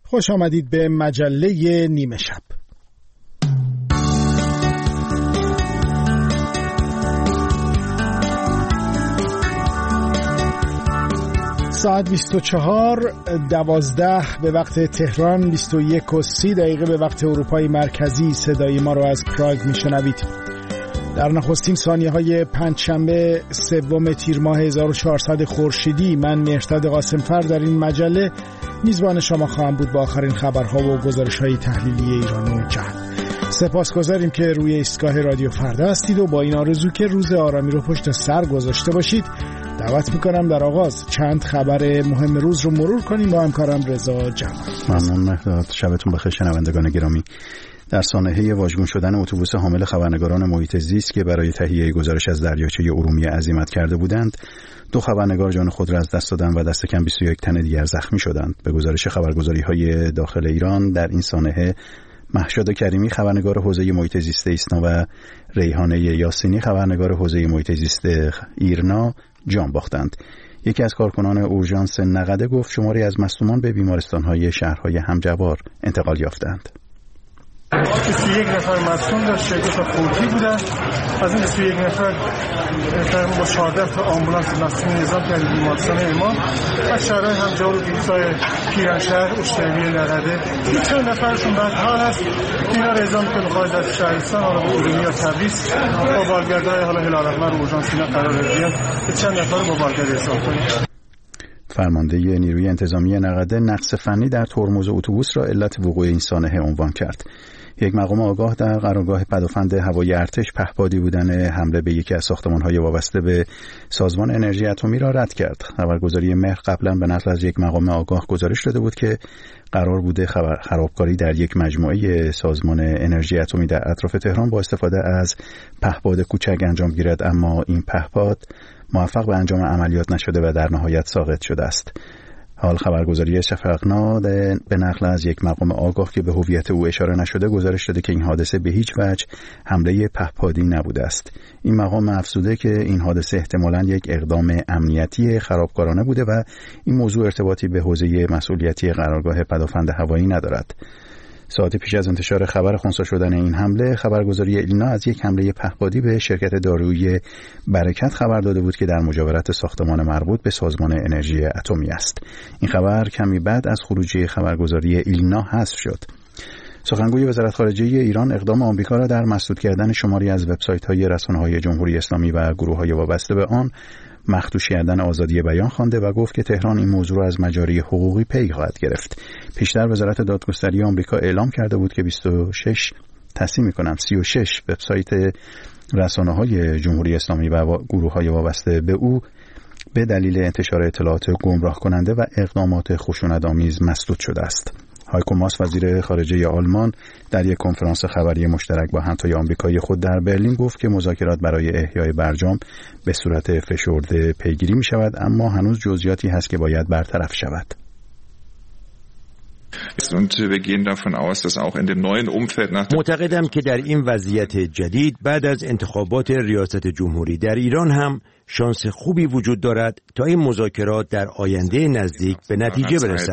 خوش آمدید به مجله نیمه شب. ساعت 24:12 به وقت تهران، 21:30 به وقت اروپای مرکزی. صدای ما رو از پراگ میشنوید. در نخستین ثانیه‌های پنجشنبه 3 تیر ماه 1400 خورشیدی، من مهرداد قاسمفر در این مجله میزبان شما خواهم بود با آخرین خبرها و گزارش‌های تحلیلی ایران و جهان. سپاسگزاریم که روی ایستگاه رادیو فردا هستید و با این آرزو که روز آرامی رو پشت سر گذاشته باشید، دعوت میکنم در آغاز چند خبر مهم روز رو مرور کنیم با همکارم رضا جمال. ممنون مهرداد. شبتون بخیر شنوندگان گرامی. در سانحه واژگون شدن اتوبوس حامل خبرنگاران محیط زیست که برای تهیه گزارش از دریاچه ارومیه عزیمت کرده بودند، 2 خبرنگار جان خود را از دست دادند و دست کم 21 تن دیگر زخمی شدند. به گزارش خبرگزاری‌های داخل ایران، در این سانحه مهشاد کریمی خبرنگار حوزه محیط زیست ایسنا و ریحانه یاسینی خبرنگار حوزه محیط زیست ایرنا جان باختند. یکی از کارکنان اورژانس نقده گفت شماری از مصدومان به بیمارستان‌های شهرهای همجوار انتقال یافتند. 21 نفر مصدوم در 2 تا فوتی بودند. از این 21 نفر با 14 تا آمبولانس نصفی نظام کردیم بیمارستان امام و شهرهای همجوار و بیلسای پیرانشهر، اشتربیل، نقده. چند نفرشون بعد حال هست. اینا رزام که بخواهد از شهرستان حالا به ارومیه یا تبریز با بالگردهای حالا هلال احمر و اورژانس اینا قرار دادیم که چند نفر با بالگرد حساب کنیم. فرمانده نیروی انتظامی نقده نقص فنی در ترمز اتوبوس را علت وقوع این سانحه عنوان کرد. یک مقام آگاه در قرارگاه پدافند هوایی ارتش پهپادی بودن حمله به یکی از ساختمان‌های وابسته به سازمان انرژی اتمی را رد کرد. خبرگزاری مهر قبلا به نقل از یک مقام آگاه گزارش داده بود که قرار بوده خرابکاری در یک مجموعه سازمان انرژی اتمی در اطراف تهران با استفاده از پهپاد کوچک انجام گیرد، اما این پهپاد موفق به انجام عملیات نشده و در نهایت ساقط شده است. حال خبرگزاری شفقنا به نقل از یک مقام آگاه که به هویت او اشاره نشده گزارش داده که این حادثه به هیچ وجه حمله پهپادی نبوده است. این مقام افزوده که این حادثه احتمالاً یک اقدام امنیتی خرابکارانه بوده و این موضوع ارتباطی به حوزه مسئولیتی قرارگاه پدافند هوایی ندارد. ساعت پیش از انتشار خبر خنثی شدن این حمله، خبرگزاری ایلنا از یک حمله پهپادی به شرکت دارویی برکت خبر داده بود که در مجاورت ساختمان مربوط به سازمان انرژی اتمی است. این خبر کمی بعد از خروجی خبرگزاری ایلنا حذف شد. سخنگوی وزارت خارجه ایران اقدام آمریکا را در مسدود کردن شماری از وبسایت‌های رسانه‌های جمهوری اسلامی و گروه‌های وابسته به آن مخدوش کردن آزادی بیان خوانده و گفت که تهران این موضوع را از مجاری حقوقی پی خواهد گرفت. پیشتر وزارت دادگستری آمریکا اعلام کرده بود که 36 وبسایت رسانه‌های جمهوری اسلامی و گروه‌های وابسته به او به دلیل انتشار اطلاعات گمراه کننده و اقدامات خشونت‌آمیز مسدود شده است. هایکو ماس وزیر خارجه آلمان در یک کنفرانس خبری مشترک با همتای آمریکایی خود در برلین گفت که مذاکرات برای احیای برجام به صورت فشرده پیگیری می شود، اما هنوز جزئیاتی هست که باید برطرف شود. معتقدم که در این وضعیت جدید بعد از انتخابات ریاست جمهوری در ایران هم شانس خوبی وجود دارد تا این مذاکرات در آینده نزدیک به نتیجه برسد.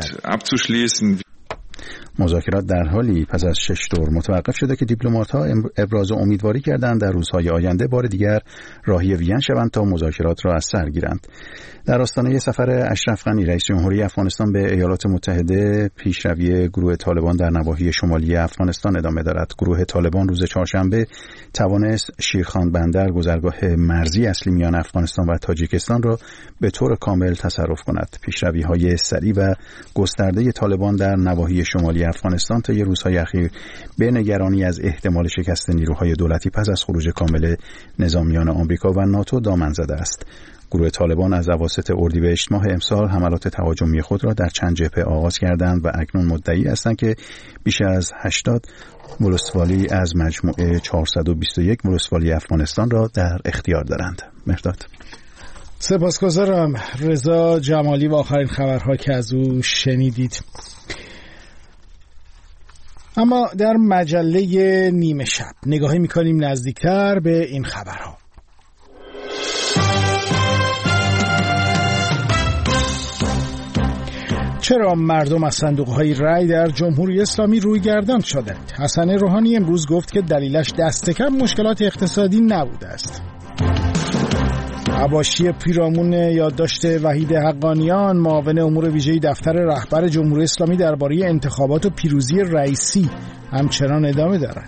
مذاکرات در حالی پس از 6 دور متوقف شده که دیپلمات‌ها ابراز امیدواری کردند در روزهای آینده بار دیگر راهی وین شوند تا مذاکرات را از سر گیرند. در آستانه سفر اشرف غنی رئیس جمهوری افغانستان به ایالات متحده، پیشروی گروه طالبان در نواحی شمالی افغانستان ادامه دارد. گروه طالبان روز چهارشنبه توانست شیرخان بندر، گذرگاه مرزی اصلی میان افغانستان و تاجیکستان را به طور کامل تصرف کند. پیشروی‌های سریع و گسترده طالبان در نواحی شمالی افغانستان تا روزهای اخیر به نگرانی از احتمال شکست نیروهای دولتی پس از خروج کامل نظامیان آمریکا و ناتو دامن زده است. گروه طالبان از اواسط اردیبهشت ماه امسال حملات تهاجمی خود را در چند جبهه آغاز کردند و اکنون مدعی هستند که بیش از 80 ولسوالی از مجموعه 421 ولسوالی افغانستان را در اختیار دارند. مهرداد. سپاسگزارم رضا جمالی و آخرین خبرها که از او شنیدید. اما در مجله نیمه شب نگاهی می‌کنیم نزدیکتر به این خبرها. چرا مردم از صندوق‌های رای در جمهوری اسلامی روی گردان شدند؟ حسن روحانی امروز گفت که دلیلش دست کم مشکلات اقتصادی نبوده است. حواشی پیرامون یادداشت وحید حقانیان معاون امور ویژه دفتر رهبر جمهوری اسلامی درباره انتخابات و پیروزی رئیسی همچنان ادامه دارد.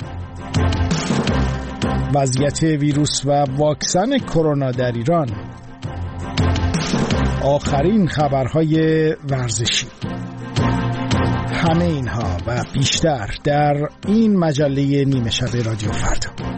وضعیت ویروس و واکسن کرونا در ایران. آخرین خبرهای ورزشی. همه اینها و بیشتر در این مجله نیمه شب رادیو فردا.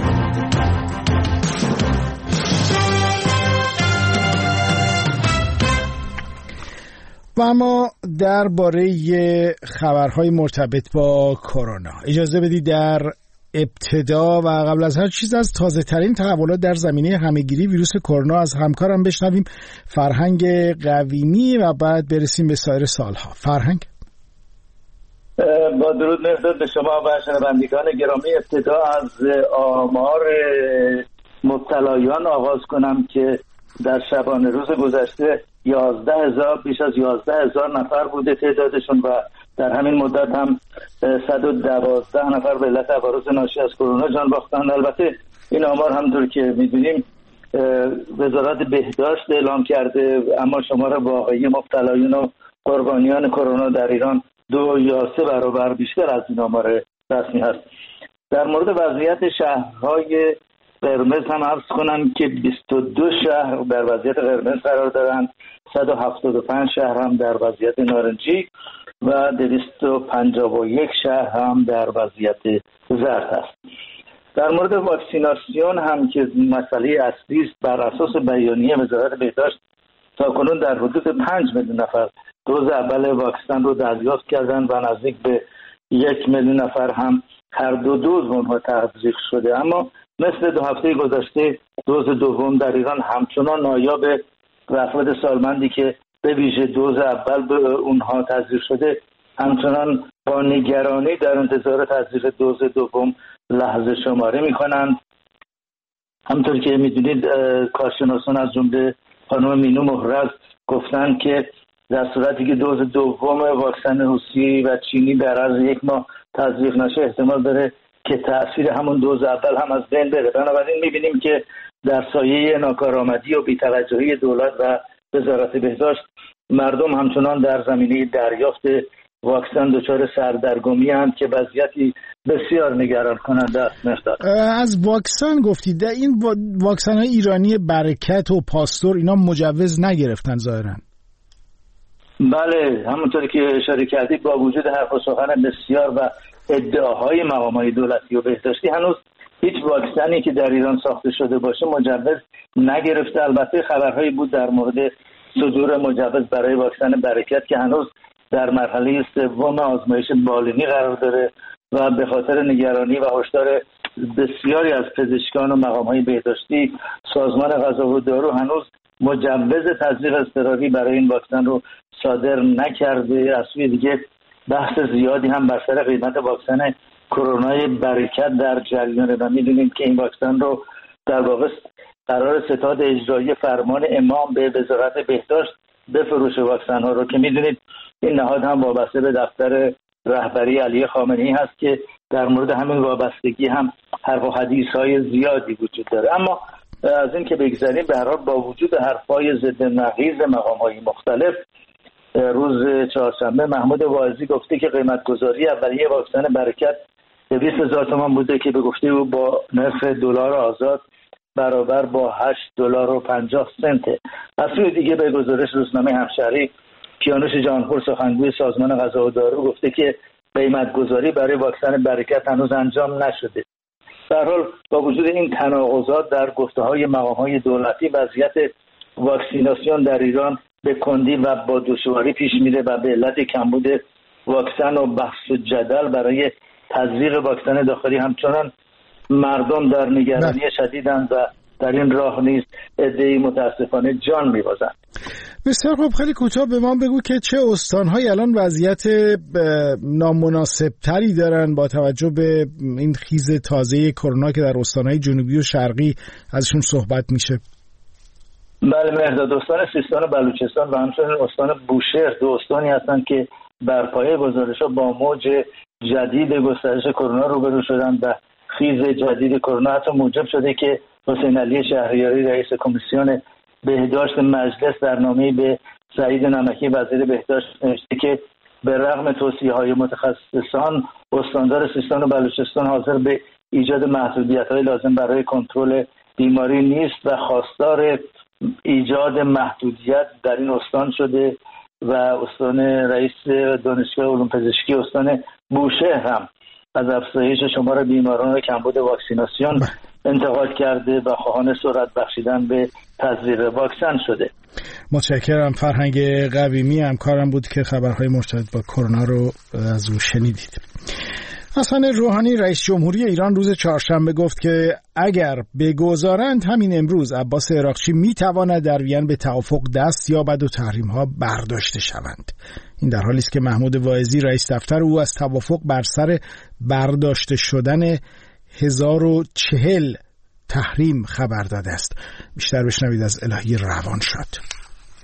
و اما درباره خبرهای مرتبط با کرونا اجازه بدید در ابتدا و قبل از هر چیز از تازه ترین تحولات در زمینه همه‌گیری ویروس کرونا از همکارم بشنویم فرهنگ قویمی و بعد برسیم به سایر سالها. فرهنگ. با درود مهداد به شما و شنوندگان گرامی، ابتدا از آمار مبتلایان آغاز کنم که در شبانه روز گذشته 11,000 بیش از 11,000 نفر بوده تعدادشون و در همین مدت هم 112 نفر به علت عوارض ناشی از کرونا جان باختند. البته این آمار همونطور که می‌دونیم وزارت بهداشت اعلام کرده، اما شمار واقعی مبتلایان و قربانیان کرونا در ایران 2 یا 3 برابر بیشتر از این آمار رسمی هست. در مورد وضعیت شهرهای قرمز هم عرض کنم که 22 شهر در وضعیت قرمز قرار دارند، 175 شهر هم در وضعیت نارنجی و 251 شهر هم در وضعیت زرد است. در مورد واکسیناسیون هم که مسئله اصلی است، بر اساس بیانیه وزارت بهداشت تاکنون در حدود 5 میلیون نفر دوز اول واکسن رو دریافت کردند و نزدیک به 1 میلیون نفر هم هر دو دوز اونها تزریق شده. اما مثل 2 هفته گذشته دوز دوم در ایران همچنان نایاب افراد سالمندی که به ویژه دوز اول به اونها تزریق شده همچنان با نگرانی در انتظار تزریق دوز دوم لحظه شماری میکنند. همونطور که میدونید کارشناسان از جمله خانم مینو مهرز گفتند که در صورتی که دوز دوم واکسن روسی و چینی در عرض 1 ماه تزریق نشه احتمال داره که تأثیر همون دوز اول هم از بین بره. بنابراین میبینیم که در سایه ناکارآمدی و بی‌توجهی دولت و وزارت بهداشت مردم همچنان در زمینه دریافت واکسن دچار سردرگمی هستند که وضعیتی بسیار نگران کننده است. از واکسن گفتید، این واکسن های ایرانی برکت و پاستور اینا مجوز نگرفتن ظاهرا؟ بله، همونطوری که اشاره کردید با وجود حرف و سخن بسیار و ادعاهای مقامات دولتی و بهداشتی هنوز هیچ واکسنی که در ایران ساخته شده باشه مجوز نگرفته. البته خبرهایی بود در مورد صدور مجوز برای واکسن برکت که هنوز در مرحله سوم آزمایش بالینی قرار داره و به خاطر نگرانی و هشدار بسیاری از پزشکان و مقامات بهداشتی سازمان غذا و دارو هنوز مجوز تزریق اضطراری برای این واکسن رو صادر نکرده. از سوی دیگه بحث زیادی هم بر سر قیمت واکسن کرونا برکت در جریانه و می‌دونیم که این واکسن رو در واقع قرار ستاد اجرایی فرمان امام به وزارت بهداشت بفروشه واکسن ها رو که می‌دونید این نهاد هم وابسته به دفتر رهبری علی خامنه‌ای هست که در مورد همین وابستگی هم حرف و حدیث‌های زیادی وجود داره. اما از این که بگذاریم به هر حال با وجود حرف‌های ضد نقیض مقام‌های مختلف، روز چهارشنبه محمود واعظی گفته که قیمت‌گذاری اولیه واکسن برکت 200,000 تومان بوده که به گفته او با نرخ دلار آزاد برابر با $8.50. از سوی دیگه به گزارش روزنامه همشهری کیانوش جهانپور سخنگوی سازمان غذا و دارو گفته که قیمت‌گذاری برای واکسن برکت هنوز انجام نشده. در حال با وجود این تناقضات در گفته‌های مقام‌های دولتی، وضعیت واکسیناسیون در ایران به کندی و با دشواری پیش میره و به علت کمبود واکسن و بحث و جدل برای تزریق واکسن داخلی همچنان مردم در نگرانی شدیدند و در این راه نیز عده‌ای متاسفانه جان می‌بازند. بسیار خوب، خیلی کوتاه به ما بگو که چه استان‌هایی الان وضعیت نامناسب تری دارن با توجه به این خیز تازه کرونا که در استان‌های جنوبی و شرقی ازشون صحبت میشه. بله، مهرداد استان سیستان و بلوچستان و همچنین استان بوشهر دو استانی هستند که بر پایه گزارش‌ها با موج جدید گسترش کرونا روبرو شدند و خیز جدید کرونا حتی موجب شده که حسین علی شهریاری رئیس کمیسیون بهداشت مجلس در نامه‌ای به سعید نمکی وزیر بهداشت نوشته که به رغم توصیه‌های متخصصان استاندار سیستان و بلوچستان حاضر به ایجاد محدودیت‌های لازم برای کنترل بیماری نیست و خواستار ایجاد محدودیت در این استان شده و استان رئیس دانشگاه علوم پزشکی استان بوشهر هم از افزایش شمار بیماران و کمبود واکسیناسیون انتقاد کرده و خواهان سرعت بخشیدن به تزریق واکسن شده. متشکرم. فرهنگ قویمی همکارم بود که خبرهای مرتبط با کرونا رو از او شنیدید. حسن روحانی رئیس جمهوری ایران روز چهارشنبه گفت که اگر بگذارند همین امروز عباس عراقچی میتواند در وین به توافق دست یابد و تحریم‌ها برداشته شوند. این در حالی است که محمود واعظی رئیس دفتر او از توافق بر سر برداشته شدن 1040 تحریم خبر داده است. بیشتر بشنوید از الهی روانشاد.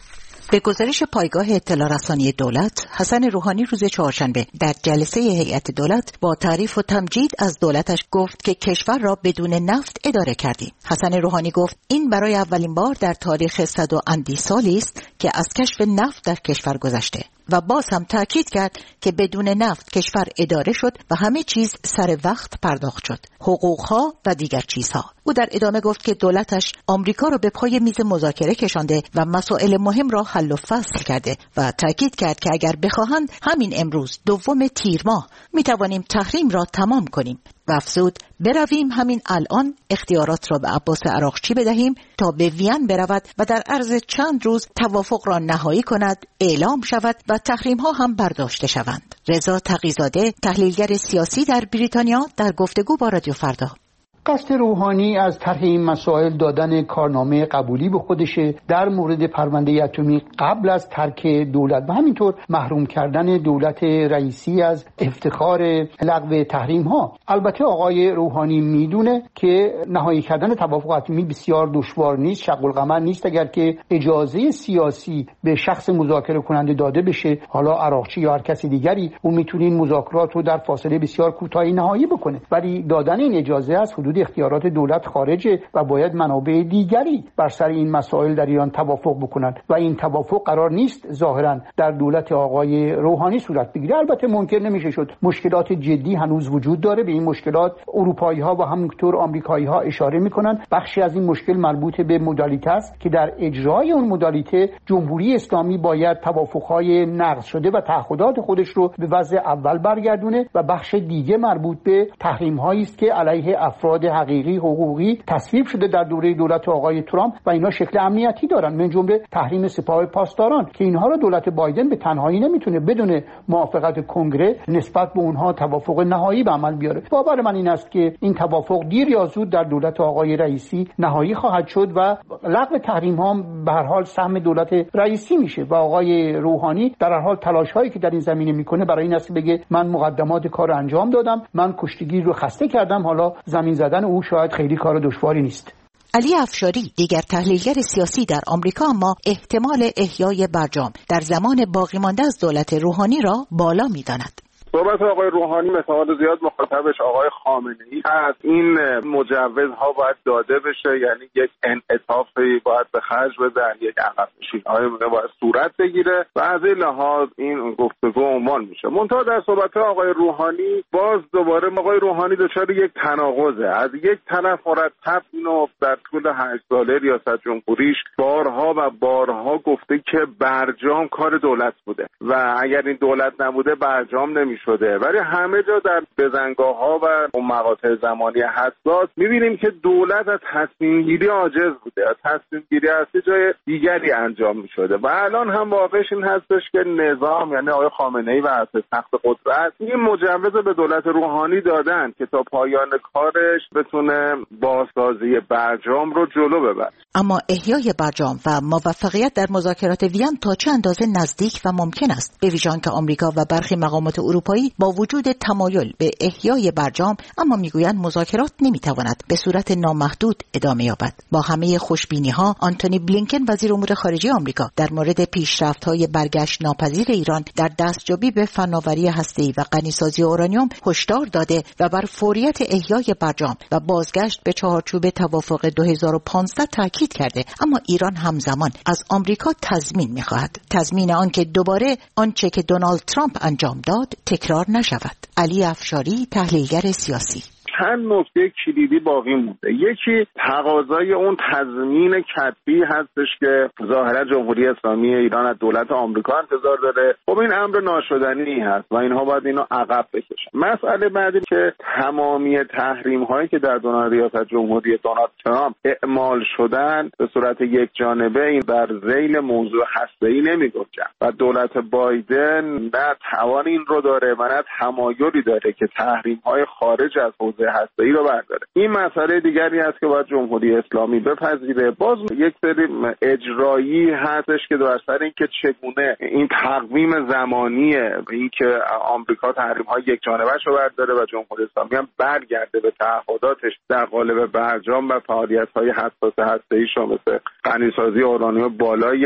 به گزارش پایگاه اطلاع رسانی دولت، حسن روحانی روز چهارشنبه در جلسه هیئت دولت با تعریف و تمجید از دولتش گفت که کشور را بدون نفت اداره کردیم. حسن روحانی گفت این برای اولین بار در تاریخ 100 و اندی سالی است که از کشف نفت در کشور گذشته و باز هم تاکید کرد که بدون نفت کشور اداره شد و همه چیز سر وقت پرداخت شد، حقوقها و دیگر چیزها. او در ادامه گفت که دولتش آمریکا را به پای میز مذاکره کشانده و مسائل مهم را حل و فصل کرده و تاکید کرد که اگر بخواهند همین امروز 2 تیر ماه می توانیم تحریم را تمام کنیم. و افزود برویم همین الان اختیارات را به عباس عراقچی بدهیم تا به وین برود و در عرض چند روز توافق را نهایی کند، اعلام شود و تحریم ها هم برداشته شوند. رضا تقی‌زاده تحلیلگر سیاسی در بریتانیا در گفتگو با رادیو فردا: قصد روحانی از طرح این مسائل دادن کارنامه قبولی به خودشه در مورد پرونده اتمی قبل از ترک دولت و همینطور محروم کردن دولت رئیسی از افتخار لغو تحریم ها. البته آقای روحانی میدونه که نهایی کردن توافق اتمی بسیار دشوار نیست، شق القمر نیست. اگر که اجازه سیاسی به شخص مذاکره کننده داده بشه، حالا عراقچی یا هر کسی دیگری، اون میتونه این مذاکرات رو در فاصله بسیار کوتاهی نهایی بکنه، ولی دادن این اجازه از حدود اختیارات دولت خارجه و باید منابع دیگری بر سر این مسائل در ایران توافق بکنند و این توافق قرار نیست ظاهرا در دولت آقای روحانی صورت بگیره. البته منکر نمیشه شد مشکلات جدی هنوز وجود داره. به این مشکلات اروپایی ها و همینطور آمریکایی ها اشاره میکنن. بخشی از این مشکل مربوط به مدالیته است که در اجرای اون مدالیته جمهوری اسلامی باید توافق‌های نقض شده و تعهدات خودش رو به وضع اول برگردونه و بخش دیگه مربوط به تحریم‌هایی است که علیه افراد حقیقی حقوقی تصویب شده در دوره دولت آقای ترامپ و اینا شکل امنیتی دارن، من جمله تحریم سپاه پاسداران که اینها رو دولت بایدن به تنهایی نمیتونه بدون موافقت کنگره نسبت به اونها توافق نهایی به عمل بیاره. باور من این است که این توافق دیر یا زود در دولت آقای رئیسی نهایی خواهد شد و لغو تحریم ها به هر حال سهم دولت رئیسی میشه و آقای روحانی در هر حال تلاش هایی که در این زمینه میکنه برای این است بگه من مقدمات کار انجام دادم، من کشتیگیر رو خسته کردم، حالا زمین زدن او شاید خیلی کار دشواری نیست. علی افشاری دیگر تحلیلگر سیاسی در آمریکا اما احتمال احیای برجام در زمان باقی مانده از دولت روحانی را بالا می‌داند. صحبت آقای روحانی مثال زیاد مخاطبش آقای خامنه‌ای از این مجوزها باید داده بشه، یعنی یک انعطافی باید به خرج بدن، یک عقب نشینی‌های باید صورت بگیره و از این لحاظ این گفتگو عنوان میشه. منتها در صحبت آقای روحانی باز دوباره آقای روحانی دچار یک تناقضه. از یک طرف مرتب اینو در طول 8 ساله ریاست جمهوریش بارها و بارها گفته که برجام کار دولت بوده و اگر این دولت نبوده برجام نمیشه شده، ولی همه جا در بزنگاه‌ها و مقاطع زمانی حساس می‌بینیم که دولت از تصمیم گیری عاجز بوده، از تصمیم گیری از جای دیگری انجام می‌شده و الان هم واقعش این هستش که نظام یعنی آقای خامنه‌ای و اساس تخت قدرت این مجوز به دولت روحانی دادن که تا پایان کارش بتونه بازسازی برجام رو جلو ببره. اما احیای برجام و موفقیت در مذاکرات وین تا چه اندازه نزدیک و ممکن است، به ویژه که آمریکا و برخی مقامات اروپایی اروپایی با وجود تمایل به احیای برجام اما میگویند مذاکرات نمیتواند به صورت نامحدود ادامه یابد. با همه خوشبینی‌ها آنتونی بلینکن وزیر امور خارجه آمریکا در مورد پیشرفت‌های برگشت ناپذیر ایران در دستیابی به فناوری هسته‌ای و غنیسازی اورانیوم هشدار داده و بر فوریت احیای برجام و بازگشت به چهارچوب توافق 2015 تاکید کرده، اما ایران همزمان از آمریکا تضمین می‌خواهد. تضمین آنکه دوباره آنچه که دونالد ترامپ انجام داد تکرار نشود. علی افشاری، تحلیلگر سیاسی: چند نکته کلیدی باقی مونده. یکی تقاضای اون تضمین کتبی هستش که ظاهرا جمهوری اسلامی ایران از دولت آمریکا انتظار داره. خب این امر ناشدنی هست و اینها باید اینو عقب بکشن. مسئله بعدی که تمامی تحریم هایی که در دوران ریاست جمهوری دونالد ترامپ اعمال شدن به صورت یک جانبه این در ذیل موضوع هسته‌ای نمی‌گنجن و دولت بایدن نه توان این رو داره و نه تمایلی داره که تحریم های خارج از حوزه هسته‌ای رو برداره. این مسئله دیگری است که باید جمهوری اسلامی بپذیره. باز یک سری اجرایی هستش که در سر اینکه چگونه این تقویم زمانی اینکه آمریکا تحریم‌های یک جانبه‌اش رو برداره و جمهوری اسلامی هم برگرده به تعهداتش در قالب برجام و فعالیت‌های حساس هسته‌ایش مثل غنیسازی اورانیوم بالای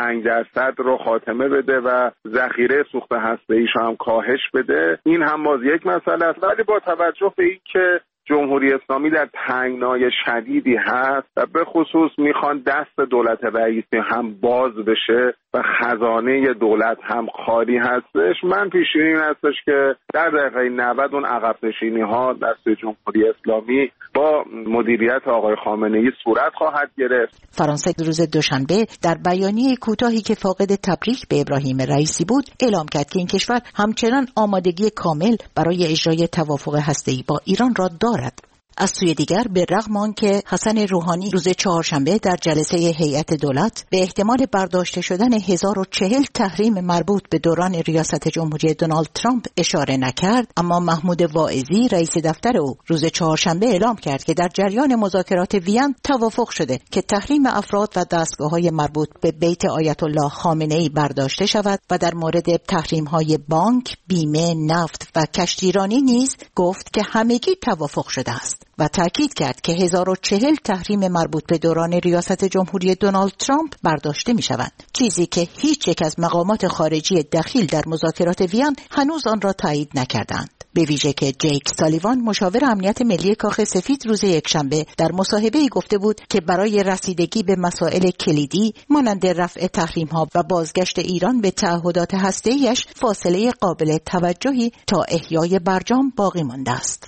5% رو خاتمه بده و ذخیره سوخت هسته‌ایش هم کاهش بده. این هم باز یک مسئله است، ولی با توجه به اینکه جمهوری اسلامی در تنگنای شدیدی هست و به خصوص میخوان دست دولت رئیسی هم باز بشه و خزانه دولت هم خالی هستش، من پیش‌بینی این هستش که در دقیقه 90 اون عقب نشینی ها دست جمهوری اسلامی با مدیریت آقای خامنه‌ای صورت خواهد گرفت. فرانسه روز دوشنبه در بیانیه کوتاهی که فاقد تبریک به ابراهیم رئیسی بود اعلام کرد که این کشور همچنان آمادگی کامل برای اجرای توافق هسته‌ای با ایران را دارد. از سوی دیگر به رغم آنکه حسن روحانی روز چهارشنبه در جلسه هیئت دولت به احتمال برداشته شدن 1040 تحریم مربوط به دوران ریاست جمهوری دونالد ترامپ اشاره نکرد، اما محمود واعظی رئیس دفتر او روز چهارشنبه اعلام کرد که در جریان مذاکرات وین توافق شده که تحریم افراد و دستگاه‌های مربوط به بیت آیت الله خامنه‌ای برداشته شود و در مورد تحریم‌های بانک، بیمه، نفت و کشتیرانی نیز گفت که همگی توافق شده است و تاکید کرد که 1040 تحریم مربوط به دوران ریاست جمهوری دونالد ترامپ برداشته می شوند، چیزی که هیچ یک از مقامات خارجی دخیل در مذاکرات وین هنوز آن را تایید نکردند. به ویژه که جیک سالیوان مشاور امنیت ملی کاخ سفید روز یکشنبه در مصاحبه‌ای گفته بود که برای رسیدگی به مسائل کلیدی مانند رفع تحریم‌ها و بازگشت ایران به تعهدات هسته‌ایش فاصله قابل توجهی تا احیای برجام باقی مانده است.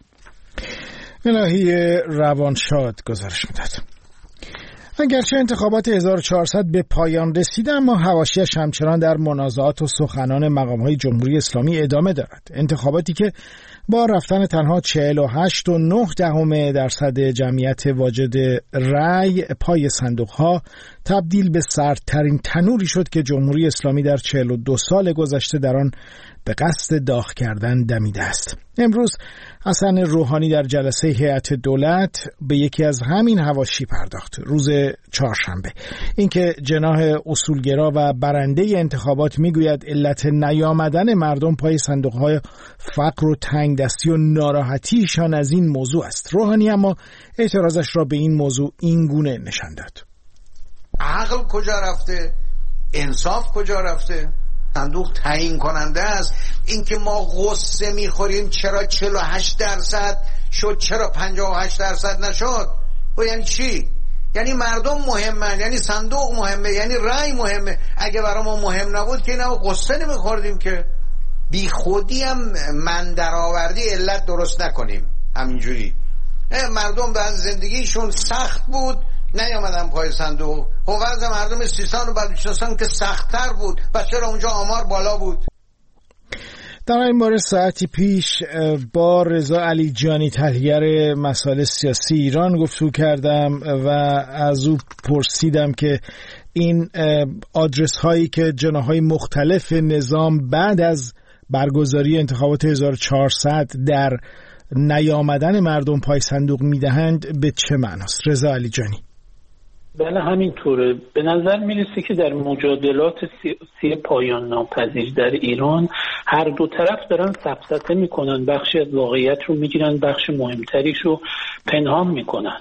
الهی روانشاد گزارش میداد. اگرچه انتخابات 1400 به پایان رسیده، اما حواشیش همچنان در منازعات و سخنان مقام‌های جمهوری اسلامی ادامه دارد. انتخاباتی که با رفتن تنها 48.9% جمعیت واجد رأی پای صندوق‌ها تبدیل به سردترین تنوری شد که جمهوری اسلامی در 42 سال گذشته در آن به قصد داغ کردن دمیده است. امروز حسن روحانی در جلسه هیئت دولت به یکی از همین حواشی پرداخت. روز چهارشنبه اینکه جناح اصولگرا و برنده انتخابات میگوید علت نیامدن مردم پای صندوق‌های فقر و تنگدستی و ناراحتیشان از این موضوع است. روحانی اما اعتراضش را به این موضوع این گونه نشان داد: عقل کجا رفته؟ انصاف کجا رفته؟ صندوق تعیین کننده است. اینکه ما غصه میخوریم چرا 48% شد، چرا 58% نشد، و یعنی چی؟ یعنی مردم مهمن، یعنی صندوق مهمه، یعنی رأی مهمه. اگه برای ما مهم نبود که اینا غصه نمیخوردیم که. بی خودی هم من درآوردی علت درست نکنیم. همینجوری مردم در زندگیشون سخت بود نیامدن پای صندوق. خب وضع مردم سیستان و بلوچستان که سخت‌تر بود و چرا اونجا آمار بالا بود. در این باره ساعتی پیش با رضا علیجانی تحلیلگر مسائل سیاسی ایران گفتگو کردم و از او پرسیدم که این آدرس هایی که جناح‌های مختلف نظام بعد از برگزاری انتخابات 1400 در نیامدن مردم پای صندوق میدهند به چه معناست؟ رضا علیجانی: بله همینطوره. به نظر میرسه که در مجادلات سیاسی پایان ناپذیر در ایران هر دو طرف دارن سفسطه میکنن، بخشی از واقعیت رو میگیرن، بخش مهمتریش رو پنهان میکنن.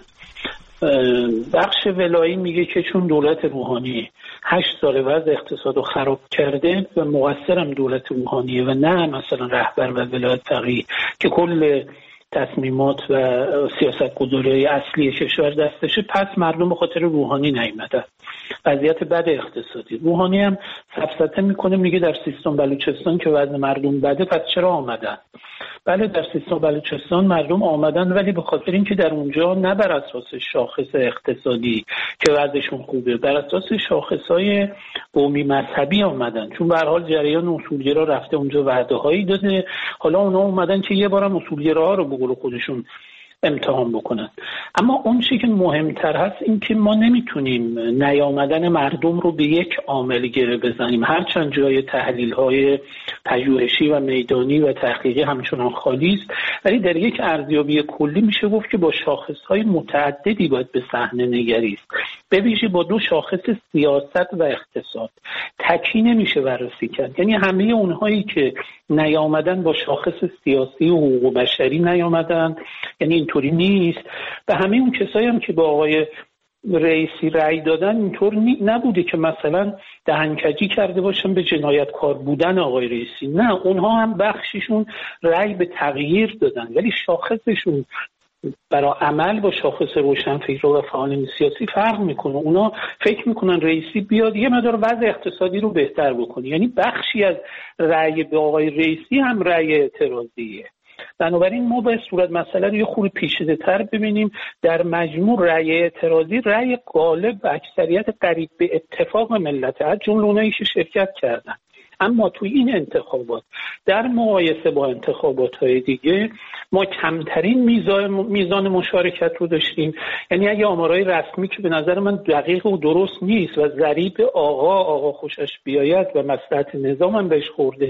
بخش ولایی میگه که چون دولت روحانی 8 سال وضع اقتصاد رو خراب کرده و مقصرم دولت روحانیه و نه مثلا رهبر و ولایت فقیه که کل تصمیمات و سیاست‌گذاری اصلی کشور دستشه، پس مردم به خاطر روحانی نیامدن. وضعیت بد اقتصادی. روحانی هم سفسطه میکنه، میگه در سیستان بلوچستان که وضع مردم بده پس چرا آمدن؟ بله در سیستان بلوچستان مردم آمدن، ولی به خاطر اینکه در اونجا نه بر اساس شاخص اقتصادی که وضعشون خوبه، بر اساس شاخصهای قومی مذهبی آمدن، چون به هر حال جریان اصولگرا رفته اونجا وعده هایی داده، حالا اونا اومدن که یه بارم اصولگراها رو به قول خودشون امتحان بکنن. اما اون چیزی که مهمتر هست این که ما نمیتونیم نیامدن مردم رو به یک عامل گره بزنیم، هرچند جای تحلیل‌های پژوهشی و میدانی و تحقیقی همچنان خالی است، ولی در یک ارزیابی کلی میشه گفت که با شاخص‌های متعددی باید به صحنه نگریست، به ویژه با دو شاخص سیاست و اقتصاد. تکی نمیشه بررسی کرد، یعنی همه اونهایی که نیامدن با شاخص سیاسی و حقوق بشری نیامدن، یعنی اینطوری نیست. و همه اون کسایی هم که با آقای رئیسی رأی دادن اینطور نبوده که مثلا دهنکجی کرده باشن به جنایتکار بودن آقای رئیسی، نه، اونها هم بخشیشون رأی به تغییر دادن، ولی شاخصشون برای عمل با شاخص روشنفکر و فعالین سیاسی فرق میکنه. اونا فکر میکنن رئیسی بیاد یه مقدار وضع اقتصادی رو بهتر بکنه، یعنی بخشی از رأی به آقای رئیسی هم رأی اعتراضیه. بنابراین ما به صورت مسئله رو یه خورده پیچیده‌تر ببینیم. در مجموع رأی اعتراضی رأی غالب و اکثریت قریب به اتفاق ملت، از جمله اونایی که شرکت کردن. اما توی این انتخابات در مقایسه با انتخابات‌های دیگه ما کمترین میزان مشارکت رو داشتیم. یعنی اگه آمارهای رسمی که به نظر من دقیق و درست نیست و ضریب آقا خوشش بیاید و مصلحت نظام هم بهش خورده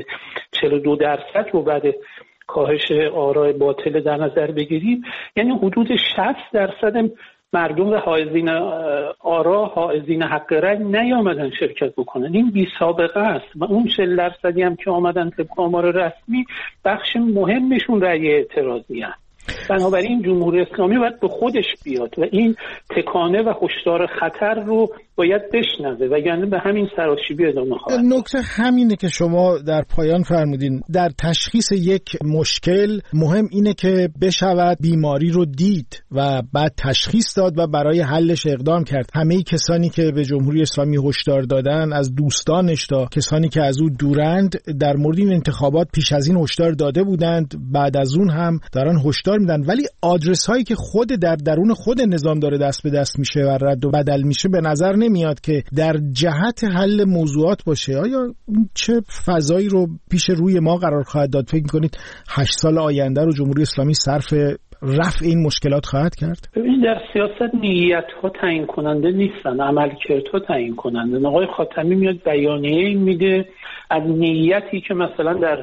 42% رو بعد کاهش آراء باطل در نظر بگیریم، یعنی حدود 60% مردم و حائزین آرا، حائزین حق رأی نیامدن شرکت بکنن. این بی سابقه است و اون 40% هم که آمدن طبق آمار رسمی بخش مهمشون رأی اعتراضی هست. بنابراین جمهوری اسلامی باید به خودش بیاد و این تکانه و هشدار خطر رو باید بشنوه و یعنی به همین سراشیبی ادامه خواهد. نکته همینه که شما در پایان فرمودین، در تشخیص یک مشکل مهم اینه که بشود بیماری رو دید و بعد تشخیص داد و برای حلش اقدام کرد. همه کسانی که به جمهوری اسلامی هشدار دادن، از دوستانش تا کسانی که از او دورند، در مورد این انتخابات پیش از این هشدار داده بودند، بعد از اون هم دارن هشدار میدن، ولی آدرس هایی که خود در درون خود نظام داره دست به دست میشه و رد و بدل میشه به نظر نمیاد که در جهت حل موضوعات باشه. آیا چه فضایی رو پیش روی ما قرار خواهد داد؟ فکر میکنید 8 سال آینده رو جمهوری اسلامی صرف رفع این مشکلات خواهد کرد؟ ببین در سیاست نیت ها تعیین کننده نیستن، عملکردها تعیین کننده. آقای خاتمی میاد بیانیه میده، از نیتی که مثلا در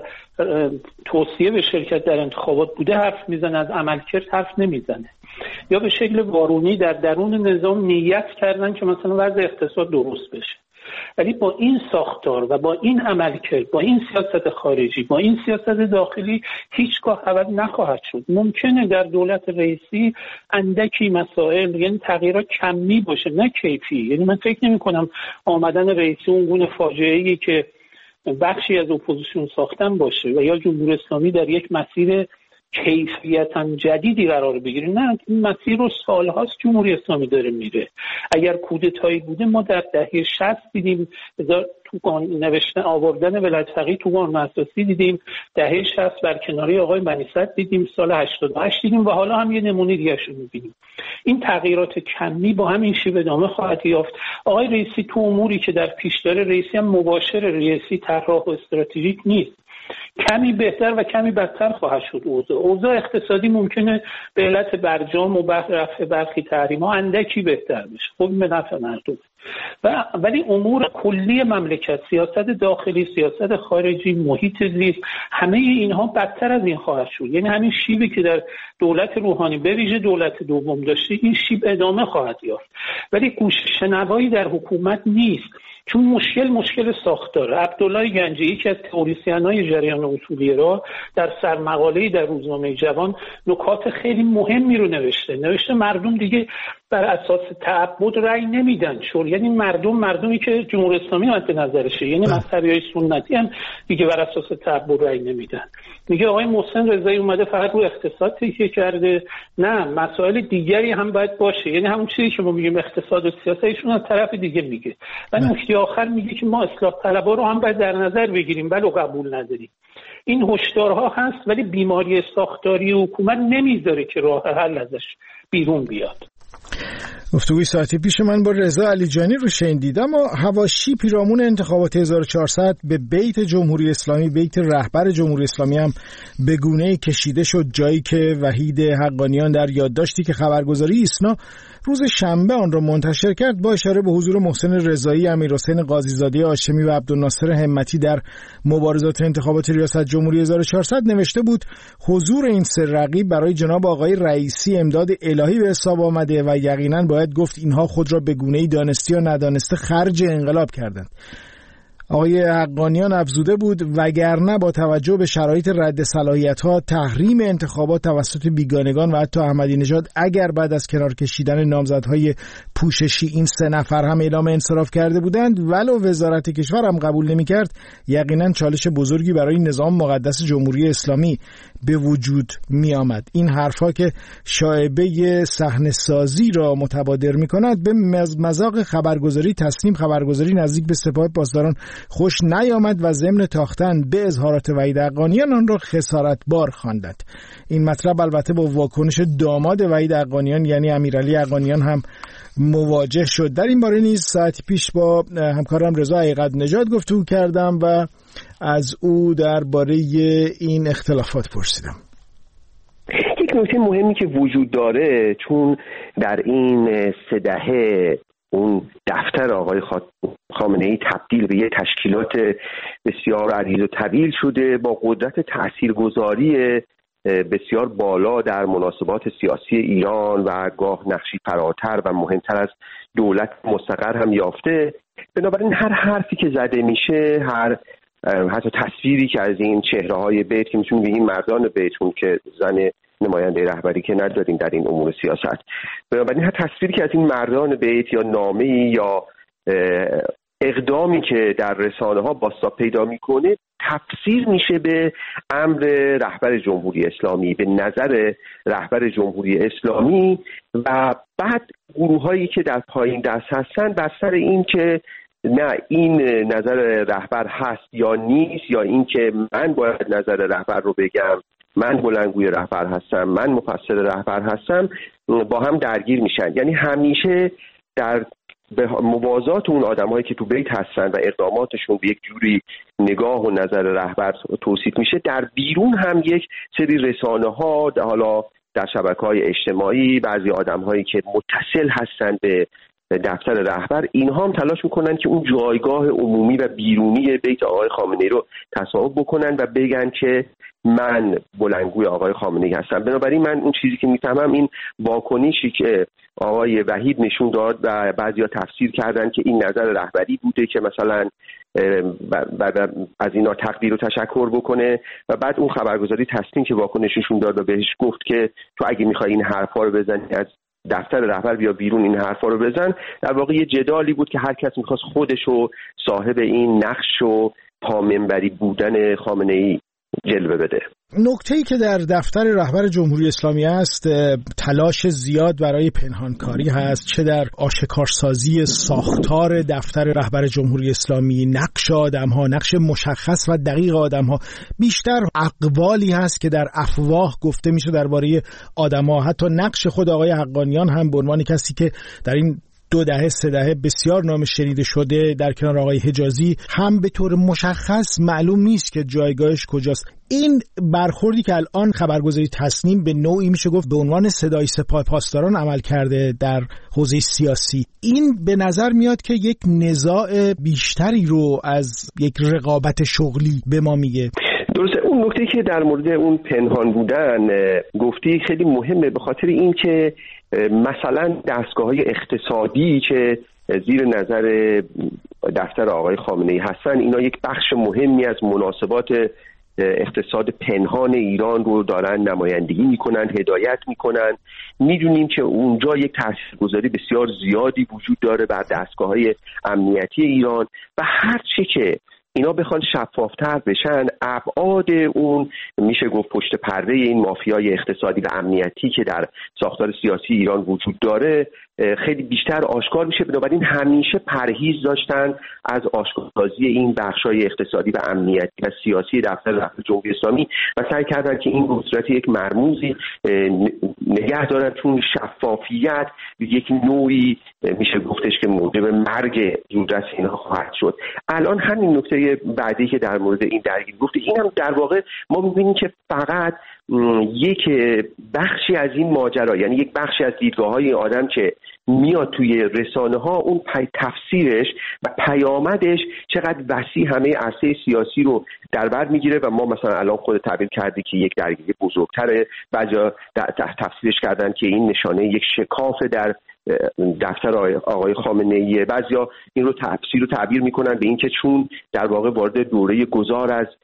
توصیه به شرکت در انتخابات بوده حرف میزنه، از عملکرد حرف نمیزنه. یا به شکل وارونی در درون نظام نیت کردن که مثلا وضع اقتصاد درست بشه، ولی با این ساختار و با این عملکرد، با این سیاست خارجی، با این سیاست داخلی هیچگاه عوض نخواهد شد. ممکنه در دولت رئیسی اندکی مسائل، یعنی تغییرات کمی باشه نه کیفی. یعنی من فکر نمی کنم آمدن رئیسی اون گونه فاجعه‌ای که بخشی از اپوزیسیون ساختن باشه و یا جمهوری اسلامی در یک مسیر کیفیتاً جدیدی قرار بگیره. نه، این مسیر رو سالهاست جمهوری اسلامی داره میره. اگر کودتایی بوده ما در دهه 60 دیدیم، تو نوشتن آوردن ولایت فقیه تو قانون اساسی دیدیم، دهه 60 برکناری آقای بنی صدر دیدیم، سال 88 دیدیم و حالا هم یه نمونه دیگه شو می‌بینیم. این تغییرات کمی با همین شیوه ادامه خواهد یافت. آقای رئیسی تو اموری که در پیش داره، رئیسی هم مباشر، رئیسی طراح و استراتژیک نیست. کمی بهتر و کمی بدتر خواهد شد. اوضاع اقتصادی ممکنه به علت برجام و رفع برخی تحریم‌ها اندکی بهتر بشه، خب به نفع مردم. ولی امور کلی مملکت، سیاست داخلی، سیاست خارجی، محیط زیست، همه اینها بدتر از این خواهد شد. یعنی همین شیبی که در دولت روحانی به ویژه دولت دوم داشته، این شیب ادامه خواهد یافت. ولی گوش شنوایی در حکومت نیست، چون مشکل ساختاره. عبدالله گنجی یکی از تئوریسین‌های جریان اصولی‌گرا در سرمقاله‌ای در روزنامه جوان نکات خیلی مهمی رو نوشته مردم دیگه بر اساس تعبد رأی نمیدن. یعنی مردمی که جمهوری اسلامی مد نظرشه، یعنی مذهبیای سنتی هم دیگه بر اساس تعبد رأی نمیدن. میگه آقای محسن رضایی اومده فقط رو اقتصاد تکیه کرده، نه، مسائل دیگری هم باید باشه. یعنی همون چیزی که ما میگیم اقتصاد و سیاست، ایشون از طرف دیگه میگه. ولی نکته آخر میگه که ما اصلاح طلبا رو هم باید در نظر بگیریم ولو قبول نداریم. این هشدارها هست، ولی بیماری ساختاری حکومت نمیذاره که راه حل ازش بیرون بیاد. گفتگوی ساعتی پیش من با رضا علیجانی رو شنیدید. اما حواشی پیرامون انتخابات 1400 به بیت جمهوری اسلامی، بیت رهبر جمهوری اسلامی هم به گونه‌ای کشیده شد، جایی که وحید حقانیان در یادداشتی که خبرگزاری ایسنا روز شنبه آن را منتشر کرد با اشاره به حضور محسن رضایی، امیرحسین قاضیزاده هاشمی و عبدالناصر همتی در مبارزات انتخابات ریاست جمهوری 1400 نوشته بود حضور این سه رقیب برای جناب آقای رئیسی امداد الهی به حساب آمده و یقینا باید گفت اینها خود را به گونه‌ای دانسته یا ندانسته خرج انقلاب کردند. آقای حقانیان افزوده بود وگرنه با توجه به شرایط رد صلاحیت‌ها، تحریم انتخابات توسط بیگانگان و حتی احمدی نژاد اگر بعد از کنار کشیدن نامزدهای پوششی این سه نفر هم اعلام انصراف کرده بودند ولو وزارت کشور هم قبول نمی‌کرد، یقینا چالش بزرگی برای نظام مقدس جمهوری اسلامی به وجود می آمد. این حرفا که شایبه صحنه‌سازی را متبادر می‌کند به مذاق خبرگزاری تصنیم خبرگزاری نزدیک به سپاه پاسداران خوش نیامد و ضمن تاختن به اظهارات وحید حقانیان آن را خسارتبار خواندند. این مطلب البته با واکنش داماد وحید حقانیان یعنی امیرعلی حقانیان هم مواجه شد. در این باره نیز ساعتی پیش با همکارم رضا عیقدنژاد گفتگو کردم و از او درباره این اختلافات پرسیدم. یک نکته مهمی که وجود داره، چون در این 3 دهه اون دفتر آقای خامنه‌ای تبدیل به یک تشکیلات بسیار عریض و طویل شده با قدرت تاثیرگذاری بسیار بالا در مناسبات سیاسی ایران و گاه نقشی فراتر و مهمتر از دولت مستقر هم یافته. بنابراین هر حرفی که زده میشه، حتی تصویری که از این چهره‌های بیت که میتونیم بگیم مردان بیتون که زن نماینده رهبری که نداریم در این امور سیاست، بنابراین هر تصویری که از این مردان بیت یا نامه‌ای یا اقدامی که در رسانه‌ها بازتاب پیدا میکنه تفسیر میشه به امر رهبر جمهوری اسلامی، به نظر رهبر جمهوری اسلامی و بعد گروه‌هایی که در پایین دست هستن بر سر این که نه این نظر رهبر هست یا نیست، یا این که من باید نظر رهبر رو بگم، من بلندگوی رهبر هستم، من مفسر رهبر هستم، با هم درگیر میشن. یعنی همیشه در موازات اون آدمایی که تو بیت هستن و اقداماتشون به یک جوری نگاه و نظر رهبر توصیف میشه، در بیرون هم یک سری رسانه‌ها، حالا در شبکه‌های اجتماعی، بعضی آدم‌هایی که متصل هستن به دفتر رهبر، اینها هم تلاش میکنن که اون جایگاه عمومی و بیرونی بیت آقای خامنه‌ای رو تصاحب بکنن و بگن که من بلندگوی آقای خامنه‌ای هستم. بنابراین من اون چیزی که میفهمم این واکنشی که آقای وحید نشون داد و بعضیا تفسیر کردن که این نظر رهبری بوده که مثلا از اینا تقدیر و تشکر بکنه و بعد اون خبرگزاری تصمیم که واکنششون داد و بهش گفت که تو اگه میخوای این حرفا رو بزنی از دفتر رهبر بیا بیرون این حرفا رو بزن. در واقع یه جدالی بود که هر کس میخواست خودشو صاحب این نقش و پامنبری بودن خامنه‌ای جلوه بده. نکته‌ای که در دفتر رهبر جمهوری اسلامی است، تلاش زیاد برای پنهانکاری هست، چه در آشکارسازی ساختار دفتر رهبر جمهوری اسلامی، نقش آدم‌ها، نقش مشخص و دقیق آدم‌ها. بیشتر اقوالی هست که در افواه گفته میشه درباره آدم‌ها. حتی نقش خود آقای حقانیان هم به عنوان کسی که در این 2 دهه 3 دهه بسیار نام شنیده شده در کنار آقای حجازی، هم به طور مشخص معلوم نیست که جایگاهش کجاست. این برخوردی که الان خبرگزاری تصنیم به نوعی میشه گفت به عنوان صدای سپاه پاسداران عمل کرده در حوزه سیاسی، این به نظر میاد که یک نزاع بیشتری رو از یک رقابت شغلی به ما میگه. درسته. اون نکته که در مورد اون پنهان بودن گفتی خیلی مهمه، به خاطر این که مثلا دستگاه‌های اقتصادی که زیر نظر دفتر آقای خامنه‌ای هستن، اینا یک بخش مهمی از مناسبات اقتصاد پنهان ایران رو دارن نمایندگی میکنن، هدایت میکنن. میدونیم که اونجا یک تاثیرگذاری بسیار زیادی وجود داره بر دستگاه‌های امنیتی ایران و هر چی که اینا بخوان شفافتر بشن، ابعاد اون میشه گفت پشت پرده این مافیای اقتصادی و امنیتی که در ساختار سیاسی ایران وجود داره خیلی بیشتر آشکار میشه. بنابراین همیشه پرهیز داشتن از آشکارسازی این بخشای اقتصادی و امنیتی و سیاسی دفتر جمهوری اسلامی و سعی کردن که این به صورت یک مرموزی نگه دارن، چون شفافیت یک نوعی میشه گفتش که موجب مرگ زودرس اینها خواهد شد. الان همین نکته بعدی که در مورد این درگیری گفته، این هم در واقع ما میبینیم که فقط یک بخشی از این ماجرا، یعنی یک بخشی از دیدگاه‌های آدم که میاد توی رسانه‌ها، اون تفسیرش و پیامدش چقدر وسیع همه عرصه سیاسی رو در بر میگیره و ما مثلا الان خود تعبیر کردی که یک درگیری بزرگتره، بعضیا تفسیرش کردن که این نشانه یک شکاف در دفتر آقای خامنه‌ای، بعضیا این رو تعبیر میکنن به این که چون در واقع وارد دوره گذار از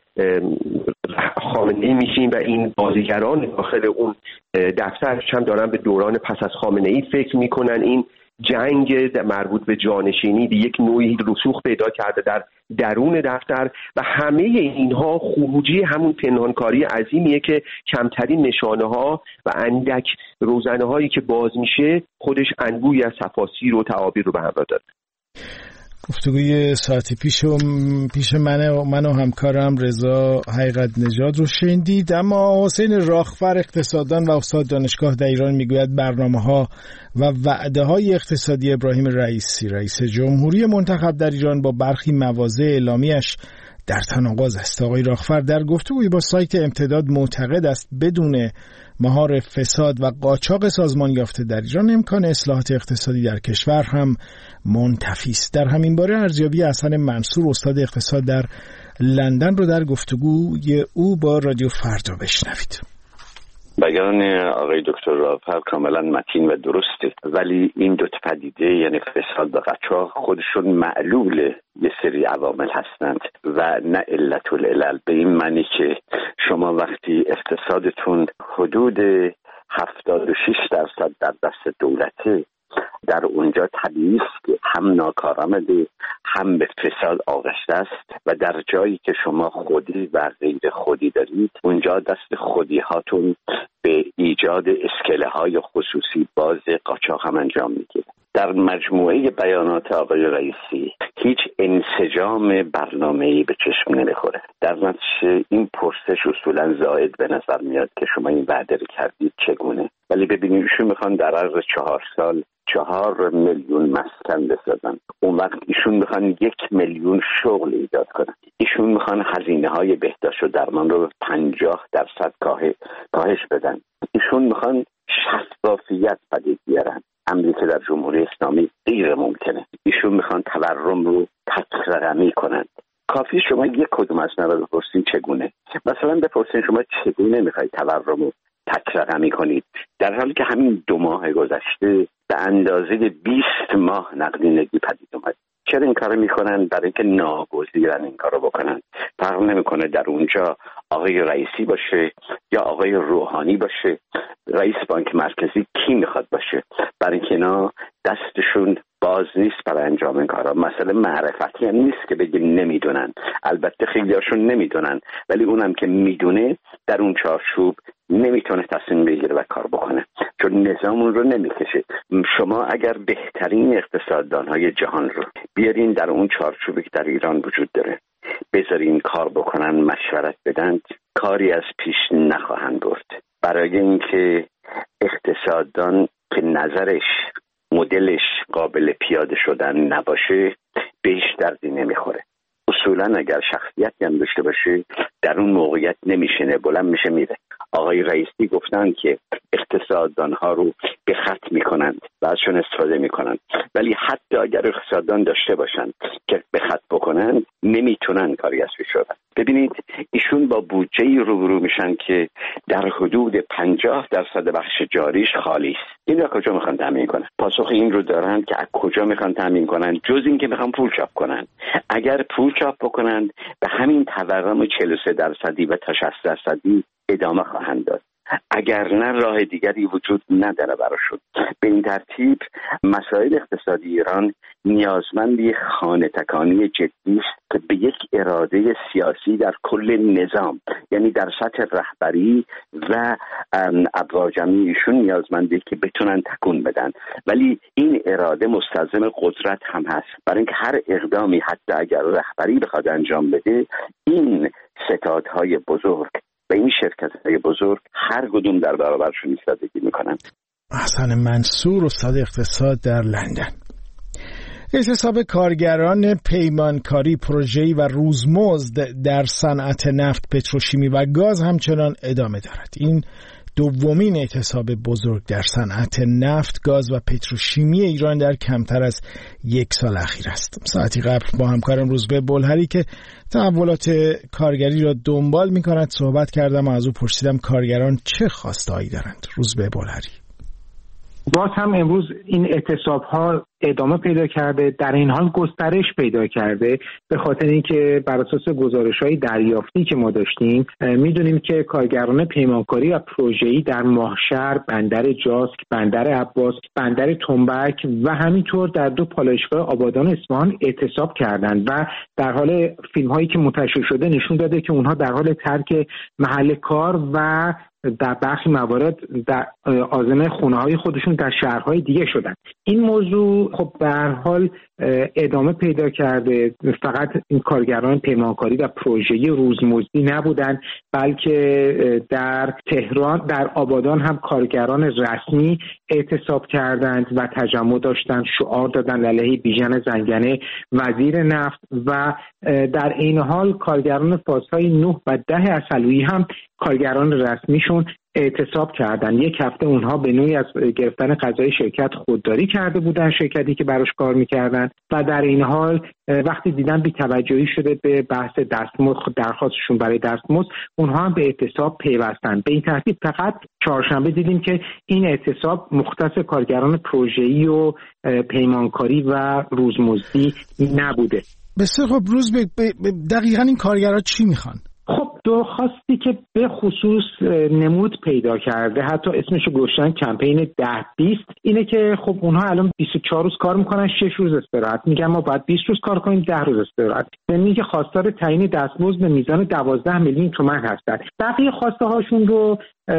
خامنه‌ای میشیم و این بازیگران داخل اون دفتر هم دارن به دوران پس از خامنه‌ای فکر میکنن. این جنگ مربوط به جانشینی به یک نوعی رسوخ پیدا کرده در درون دفتر و همه اینها خروجی همون پنهانکاری عظیمیه که کمترین نشانه‌ها و اندک روزنه‌هایی که باز میشه خودش انبوهی از تفاسیر و تعابیر رو به همراه داره. گفتگوی ساعتی پیش من و همکارم رضا حقیقت نژاد رو شنیدید. اما حسین راخفر اقتصاددان و استاد دانشگاه در ایران میگوید برنامه‌ها و وعده‌های اقتصادی ابراهیم رئیسی رئیس جمهوری منتخب در ایران با برخی مواضع اعلامیش در تناقض است. آقای راخفر در گفتگویی با سایت امتداد معتقد است بدون مهار فساد و قاچاق سازمان یافته در ایران امکان اصلاحات اقتصادی در کشور هم منتفی است. در همین باره ارزیابی حسن منصور استاد اقتصاد در لندن رو در گفتگوی او با رادیو فردا بشنوید. بیان آقای دکتر راخفر کاملا متین و درسته، ولی این دو پدیده یعنی فساد و قاچاق خودشون معلول یه سری عوامل هستند و نه علت العلل، به این معنی که شما وقتی اقتصادتون حدود 76% در دست دولته، در اونجا طبیعی است که هم ناکارآمده هم به فساد آغشته است و در جایی که شما خودی و غیر خودی دارید، اونجا دست خودی هاتون به ایجاد اسکله-های خصوصی باز قاچاق هم انجام میگیره. در مجموعه بیانات آقای رئیسی هیچ انسجام برنامه‌ای به چشم نمیخوره. در نتیجه این پرسش اصولا زائد به نظر میاد که شما این وعده رو کردید چگونه، ولی ببینید ایشون میخوان در عرض 4 سال 4 میلیون مسکن بسازن. اون وقت ایشون میخوان 1 میلیون شغل ایجاد کنن. ایشون میخوان هزینه‌های بهداشت و درمان رو 50% کاهش بدن. ایشون میخوان شفافیت پدید بیارن، امری که در جمهوری اسلامی غیر ممکنه. ایشون میخوان تورم رو تک رقمی کنن. کافی شما یک کدوم از اینا رو بپرسین چگونه. مثلا بپرسین شما چگونه میخواید تورم رو تک رقمی کنید، در حالی که همین 2 ماه گذشته به اندازه 20 ماه نقدینگی پدید اومد. چرا این کارو میکنن؟ برای اینکه ناگزیرن این کارو بکنن. فرق نمیکنه در اونجا آقای رئیسی باشه یا آقای روحانی باشه، رئیس بانک مرکزی کی میخواد باشه، برای اینکه اینا دستشون باز نیست برای انجام این کارا. مسئله معرفتی هم نیست که بگیم نمیدونن، البته خیلیاشون نمیدونن، ولی اونم که میدونه در اون چارچوب نمیتونه تصمیم بگیره و کار بکنه، چون نظام اون رو نمیکشه. شما اگر بهترین اقتصاددانهای جهان رو بیارین در اون چارچوبی که در ایران وجود داره، بذارین کار بکنن، مشورت بدن، کاری از پیش نخواهند برد. برای اینکه اقتصاددان که نظرش مدلش قابل پیاده شدن نباشه بهش دردی نمیخوره. اصولا اگر شخصیتی هم داشته باشه در اون موقعیت نمیشینه، بلند میشه میره. آقای رئیسی گفتن که اقتصاددان ها رو به خط میکنند و ازشون استفاده میکنند، ولی حتی اگر اقتصاددان داشته باشند که به خط بکنند نمیتونن کاری از پیش ببرن. ببینید ایشون با بودجه‌ای روبرو میشن که در حدود 50% بخش جاریش خالی است. این را کجا میخوان تامین کنن؟ پاسخ این رو دارن که از کجا میخوان تامین کنن جز این که میخوان پول چاپ کنن. اگر پول چاپ بکنن به همین تورم 43% و تا 60% ادامه خواهند داد. اگر نه راه دیگری وجود نداره براشون. به این ترتیب مسائل اقتصادی ایران نیازمند یک خانه تکانی جدی است که به یک اراده سیاسی در کل نظام، یعنی در سطح رهبری و ابواجمیشون نیازمنده که بتونن تکون بدن، ولی این اراده مستلزم قدرت هم هست، برای اینکه هر اقدامی حتی اگر رهبری بخواد انجام بده این ستادهای بزرگ و این شرکت‌های بزرگ هر کدوم در برابرشون ایستادگی میکنن. حسن منصور، استاد اقتصاد در لندن. اعتصاب کارگران پیمانکاری، پروژه‌ای و روزمزد در صنعت نفت، پتروشیمی و گاز همچنان ادامه دارد. این دومین اعتصاب بزرگ در صنعت نفت، گاز و پتروشیمی ایران در کمتر از یک سال اخیر است. ساعتی قبل با همکارم روزبه بلهری که تحولات کارگری را دنبال می‌کند صحبت کردم و از او پرسیدم کارگران چه خواسته‌ای دارند. روزبه بلهری: باز هم امروز این اعتصاب‌ها ادامه پیدا کرده، در این حال گسترش پیدا کرده، به خاطر اینکه بر اساس گزارش‌های دریافتی که ما داشتیم می‌دونیم که کارگران پیمانکاری و پروژه‌ای در ماهشهر، بندر جاسک، بندر عباس، بندر تنبک و همینطور در 2 پالایشگاه آبادان اصفهان اعتصاب کردند و در حال فیلم‌هایی که منتشر شده نشون داده که اونها در حال ترک محل کار و در برخی موارد در عازم خونه‌های خودشون در شهرهای دیگه شدن. این موضوع خب به هر حال ادامه پیدا کرده. فقط این کارگران پیمانکاری و پروژه‌ای روزمزدی نبودن، بلکه در تهران، در آبادان هم کارگران رسمی اعتصاب کردند و تجمع داشتند، شعار دادن علیه بیژن زنگنه وزیر نفت و در این حال کارگران فازهای 9 و 10 عسلویی هم کارگران رسمیشون اعتصاب کردن. یک هفته اونها به نوعی از گرفتن غذای شرکت خودداری کرده بودن، شرکتی که براش کار میکردن، و در این حال وقتی دیدن بی‌توجهی شده به بحث دستمزد، درخواستشون برای دستمزد، اونها هم به اعتصاب پیوستن. به این ترتیب فقط چهارشنبه دیدیم که این اعتصاب مختص کارگران پروژه‌ای و پیمانکاری و روزمزدی نبوده. بسیار خب. روز دقیقاً این کارگرها چی میخوان؟ خب درخواستی که به خصوص نمود پیدا کرده، حتی اسمشو گذاشتن کمپین 10-20، اینه که خب اونها الان 24 روز کار میکنن، 6 روز استراحت. میگن ما باید 20 روز کار کنیم، 10 روز استراحت. یعنی که خواستار تعیین دستمزد به میزان 12 میلیون تومان هستن. بقیه خواسته هاشون رو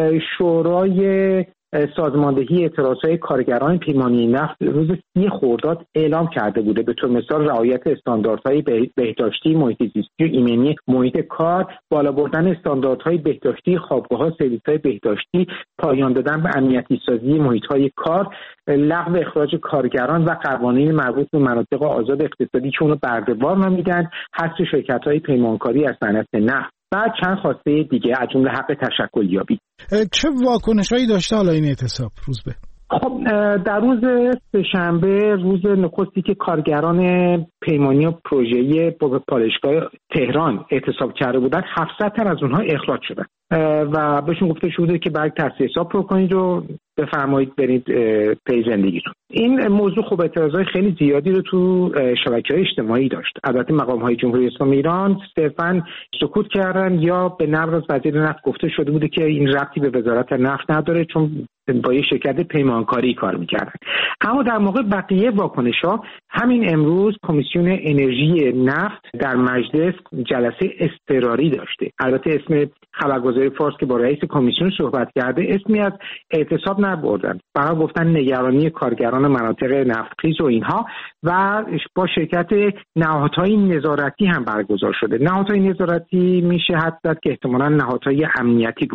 شورای سازماندهی اعتراضهای کارگران پیمانی نفت روز 30 خرداد اعلام کرده بوده. به طور مثال رعایت استانداردهای بهداشتی، محیط زیستی و ایمنی محیط کار، بالا بردن استانداردهای بهداشتی خوابگاه‌ها، سرویس‌های بهداشتی، پایان دادن به امنیتی سازی محیط‌های کار، لغو اخراج کارگران و قوانین مربوط به مناطق آزاد اقتصادی که اونو برده‌وار نمیدن، حذف شرکت‌های پیمانکاری از صنعت نفت و چند خواسته دیگه از جمله حق تشکل یابی. چه واکنشایی داشته حالا این اعتصاب؟ روزبه خب در روز سه‌شنبه، روز نخستی که کارگران پیمانی و پروژه‌ای پالایشگاه تهران اعتصاب کرده بودند، 700 تن از اونها اخراج شدن و بهشون گفته شده که برای تصحیح حساب رو کنید و بفرمایید برید پی زندگیتون. این موضوع خب اعتراضای خیلی زیادی رو تو شبکه‌های اجتماعی داشت. البته مقام‌های جمهوری اسلامی ایران صرفاً سکوت کردن یا به نقل از وزیر نفت گفته شده بوده که این ربطی به وزارت نفت نداره چون با یه شرکت پیمانکاری کار می‌کردن. اما در موقع بقیه واکنش‌ها، همین امروز کمیسیون انرژی نفت در مجلس جلسه اضطراری داشته. البته اسم خبرگزاری فارس که با رئیس کمیسیون صحبت کرده اسمی از اعتصاب نبردن، فقط گفتن نگرانی کارگران مناطق نفتخیز و اینها، و با شرکت نهادهای نظارتی هم برگزار شده. نهادهای نظارتی میشه حد زد که احتمالاً نهادهای امنیتی بودن.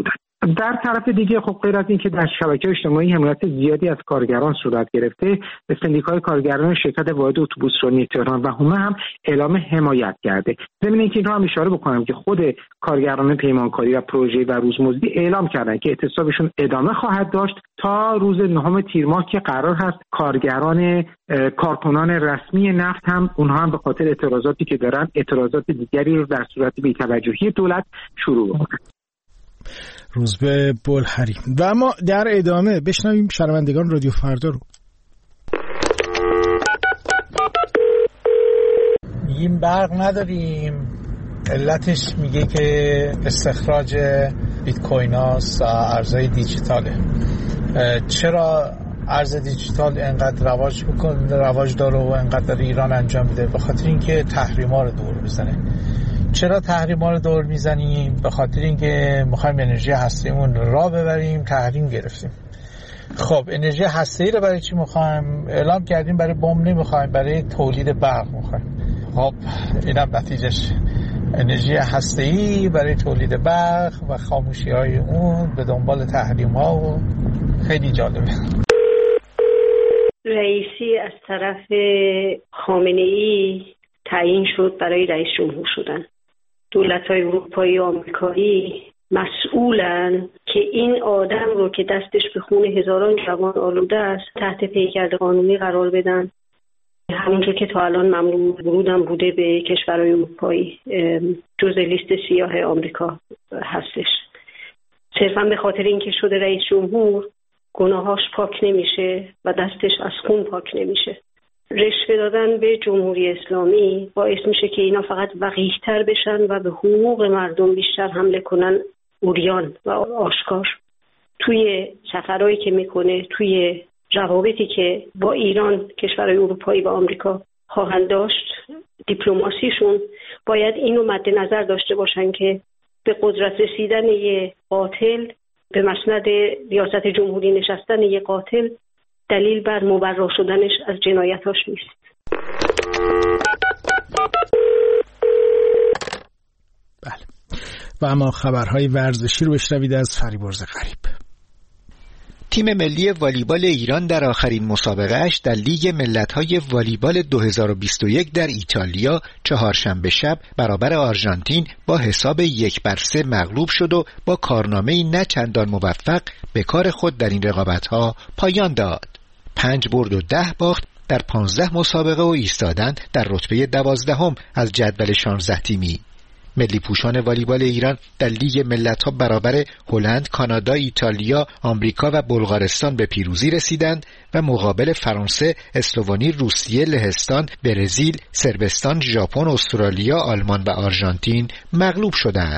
در طرف دیگه خب غیر از این که در شبکه اجتماعی حمایت زیادی از کارگران صورت گرفته، سندیکای کارگران شرکت واحد اتوبوسرانی تهران و هومه هم اعلام حمایت کرده. ضمن اینکه این رو هم اشاره بکنم که خود کارگران پیمانکاری و پروژه و روزمزدی اعلام کردن که اعتصابشون ادامه خواهد داشت تا روز 9 تیر ماه که قرار هست کارکنان رسمی نفت هم اونها هم به خاطر اعتراضاتی که دارن اعتراضات دیگری رو در صورت بی‌توجهی دولت شروع بکنن. روزبه بلحری. و اما در ادامه بشنویم شنوندگان رادیو فردا رو. میگیم برق نداریم، علتش میگه که استخراج بیت کوین هاست، ارزهای دیجیتاله. چرا ارز دیجیتال انقدر رواج داره و انقدر ایران انجام میده؟ به خاطر اینکه تحریما رو دور میزنه. چرا تحریما رو دور میزنیم؟ به خاطر اینکه میخوایم انرژی هسته‌مون را ببریم، تحریم گرفتیم. خب انرژی هسته‌ای رو برای چی میخوایم؟ اعلام کردیم برای بمب نمیخوایم، برای تولید برق میخوایم. خب اینم نتیجهش، انرژی هسته‌ای برای تولید برق و خاموشی‌های اون به دنبال تحریم‌ها و خیلی جالبه. رئیسی از طرف خامنه‌ای تعیین شد برای رئیس جمهور شدن. دولت‌های اروپایی و آمریکایی مسئولن که این آدم رو که دستش به خون هزاران جوان آلوده است تحت پیکرد قانونی قرار بدن. همونطور که تا الان ممنوع ورودم بوده به کشورهای اروپایی، جزء لیست سیاه آمریکا هستش. صرفا به خاطر اینکه شده رئیس جمهور گناهاش پاک نمیشه و دستش از خون پاک نمیشه. رشوه دادن به جمهوری اسلامی باعث میشه که اینا فقط وقیح‌تر بشن و به حقوق مردم بیشتر حمله کنن، عریان و آشکار. توی سفرهایی که میکنه، توی روابطی که با ایران، کشورهای اروپایی و آمریکا خواهند داشت، دیپلماسیشون باید اینو مد نظر داشته باشن که به قدرت رسیدن یه قاتل، به مسند ریاست جمهوری نشستن یه قاتل دلیل بر مبرا شدنش از جنایتاش نیست. بله. و اما خبرهای ورزشی رو بشنوید از فریبرز غریب. تیم ملی والیبال ایران در آخرین مسابقهش در لیگ ملت‌های والیبال 2021 در ایتالیا چهارشنبه شب برابر آرژانتین با حساب 1-3 مغلوب شد و با کارنامه‌ای نه چندان موفق به کار خود در این رقابت‌ها پایان داد. 5 برد و 10 باخت در 15 مسابقه و ایستادن در رتبه 12 از جدول 16 تیمی. ملی پوشان والیبال ایران در لیگ ملت‌ها برابر هلند، کانادا، ایتالیا، آمریکا و بلغارستان به پیروزی رسیدند و مقابل فرانسه، اسلوونی، روسیه، لهستان، برزیل، صربستان، ژاپن، استرالیا، آلمان و آرژانتین مغلوب شدند.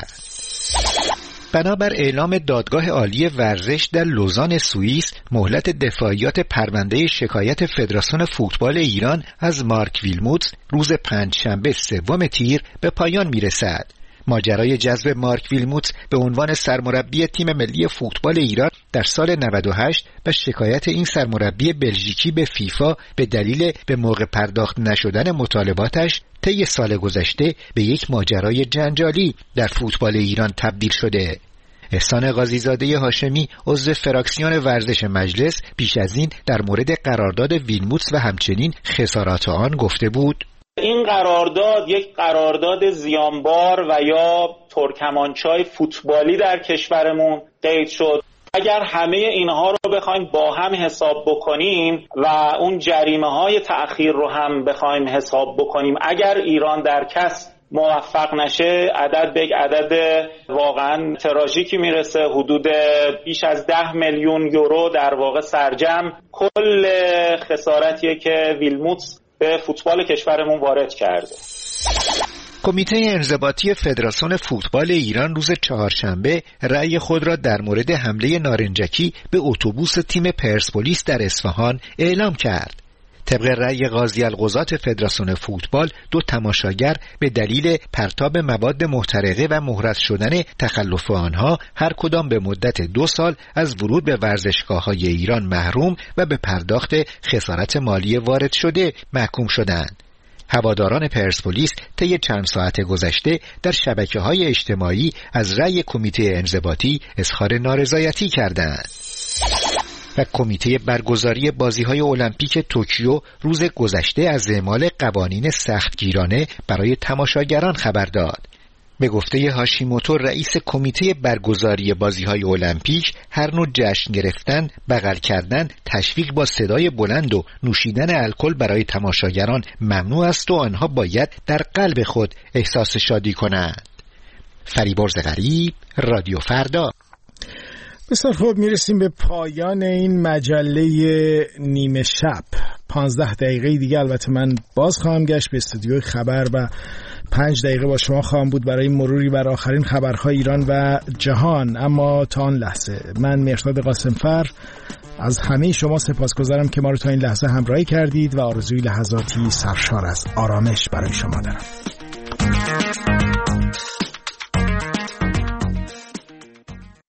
بنابر اعلام دادگاه عالی ورزش در لوزان سوئیس، مهلت دفاعیات پرونده شکایت فدراسیون فوتبال ایران از مارک ویلموتس روز پنجشنبه 3 تیر به پایان میرسد. ماجرای جذب مارک ویلموتس به عنوان سرمربی تیم ملی فوتبال ایران در سال 98 و شکایت این سرمربی بلژیکی به فیفا به دلیل به موقع پرداخت نشدن مطالباتش طی سال گذشته به یک ماجرای جنجالی در فوتبال ایران تبدیل شده. احسان قاضیزاده هاشمی عضو فراکسیون ورزش مجلس پیش از این در مورد قرارداد ویلموتس و همچنین خسارات آن گفته بود: این قرارداد یک قرارداد زیانبار و یا ترکمانچای فوتبالی در کشورمون قید شد. اگر همه اینها رو بخوایم با هم حساب بکنیم و اون جریمه های تأخیر رو هم بخوایم حساب بکنیم، اگر ایران در کسب موفق نشه عدد به عدد واقعا تراژیکی میرسه، حدود بیش از 10 میلیون یورو در واقع سرجم کل خسارتیه که ویلموتس به فوتبال کشورمون وارد کرده. کمیته انضباطی فدراسیون فوتبال ایران روز چهارشنبه رأی خود را در مورد حمله نارنجکی به اتوبوس تیم پرسپولیس در اصفهان اعلام کرد. طبق رأی قاضی القضات فدراسیون فوتبال، 2 تماشاگر به دلیل پرتاب مواد محترقه و مهرس شدن تخلف آنها هر کدام به مدت 2 سال از ورود به ورزشگاه‌های ایران محروم و به پرداخت خسارت مالی وارد شده محکوم شدند. هواداران پرسپولیس طی چند ساعت گذشته در شبکه‌های اجتماعی از رأی کمیته انضباطی اظهار نارضایتی کردند. و کمیته برگزاری بازی‌های المپیک توکیو روز گذشته از اعمال قوانین سختگیرانه برای تماشاگران خبر داد. به گفته هاشیموتو رئیس کمیته برگزاری بازی‌های المپیک، هر نوع جشن گرفتن، بغل کردن، تشویق با صدای بلند و نوشیدن الکل برای تماشاگران ممنوع است و آنها باید در قلب خود احساس شادی کنند. فریبرز غریب، رادیو فردا. بسیار خوب، میرسیم به پایان این مجله نیمه شب. 15 دقیقه دیگه البته من باز خواهم گشت به استودیوی خبر و 5 دقیقه با شما خواهم بود برای مروری بر آخرین خبرهای ایران و جهان. اما تا آن لحظه من مهرداد قاسمفر از همه شما سپاسگزارم که ما رو تا این لحظه همراهی کردید و آرزوی لحظاتی سرشار از آرامش برای شما دارم.